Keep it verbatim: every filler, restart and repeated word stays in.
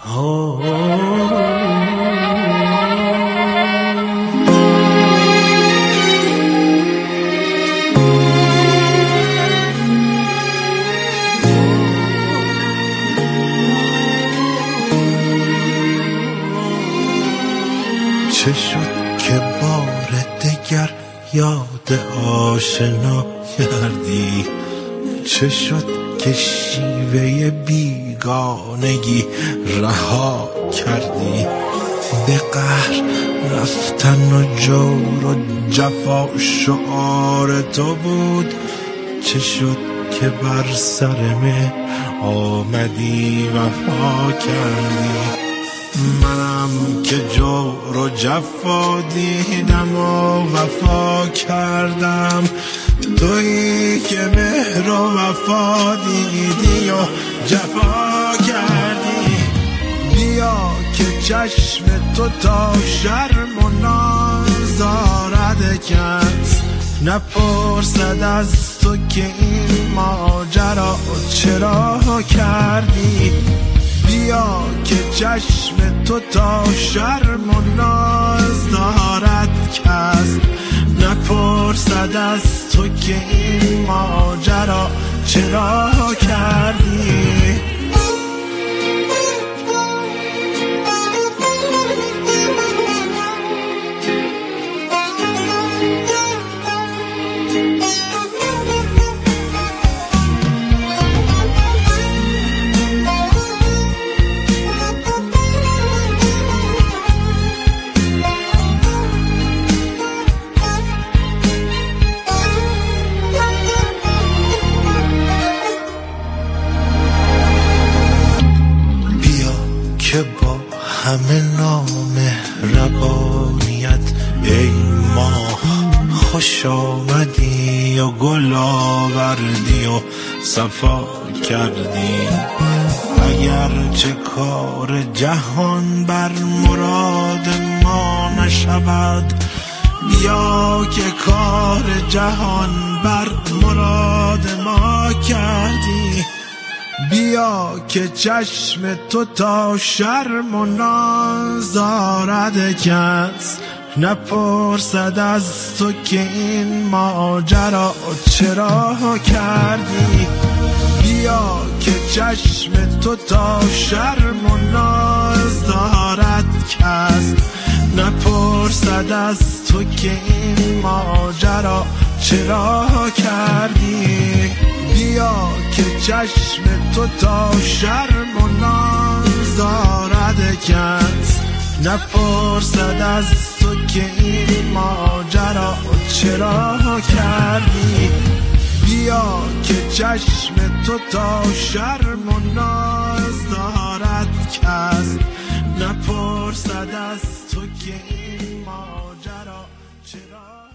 چه شد که بار دگر یاد آشنا کردی؟ چه شد که شیوه بیگانگی رها کردی؟ به قهر رفتن و جور و جفا شعار تو بود. چه شد که بر سر مهر آمدی وفا کردی؟ منم که جور و جفا دیدم و وفا کردم، تویی که مهر و وفا دیدی و جفا کردی. بیا که چشم تو تا شرم و نازارد کس نپرسد از تو که این ماجرا چرا کردی. بیا که چشم تو تا شرم و ناز دارد کس نپرسد از تو که این ماجرا چرا کردی. که با همه نامهربانیت ای ماه خوش آمدی و گل آوردی و صفا کردی. اگر چه کار جهان بر مراد ما نشود، بیا که کار جهان بر مراد ما کردی. بیا که چشم تو تا شرم و ناز دارد کس نپرسد از تو که این ماجرا چرا کردی. بیا که چشم تو تا شرم و ناز دارد کس نپرسد از تو که این ماجرا چرا کردی. بیا که چشم تو تا شرم و ناز دارد کس نپرسد از تو که این ماجرا چرا کردی. بیا که چشم تو تا شرم و ناز دارد کس نپرسد از تو که این ماجرا چرا